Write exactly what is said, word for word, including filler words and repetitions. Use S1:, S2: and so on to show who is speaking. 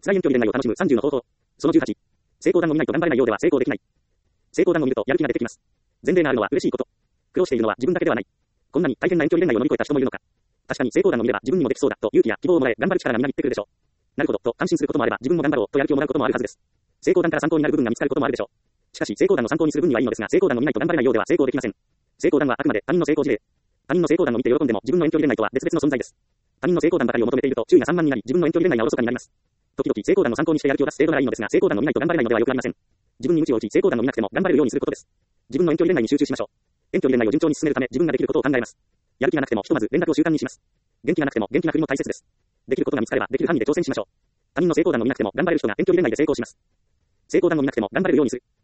S1: 辛い遠距離恋愛を楽しむさんじゅうの方法。そのじゅうはち。成功談を見ないと頑張れないようでは成功できない。成功談を見るとやる気が出てきます。前例があるのは嬉しいこと。苦労しているのは自分だけではない。こんなに大変な遠距離恋愛を乗り越えた人もいるのか。確かに成功談を見れば自分にもできそうだと勇気や希望をもらえ頑張る力がみなぎってくるでしょう。なるほどと感心することもあれば自分も頑張ろうとやる気をもらうこともあるはずです。成功談から参考になる部分が見つかることもあるでしょう。しかし成功談を参考にする分にはいいのですが成功談を見ないと頑張れないようでは成功できません。成功談はあくまで他人の成功事例。他人の成功談を見て喜んでも自分の遠距離恋愛とは別々の存在です。他人の成功談ばかりを求めていると注意が散漫になり自分の遠距離恋愛がおろそかになります。時々成功談を参考にしてやる気を出す程度ならいいのですが成功談を見ないと頑張れないのではよくありません。自分に鞭を打ち成功談を見なくても頑張れるようにすることです。自分の遠距離恋愛に集中しましょう。遠距離恋愛を順調に進めるため自分ができることを考えます。やる気がなくてもひとまず連絡を習慣にします。元気がなくても元気なふりも大切です。できることが見つかればできる範囲で挑戦しましょう。他人の成功談を見なくても頑張れる人が遠距離恋愛で成功します。成功談を見なくても頑張れるようにする。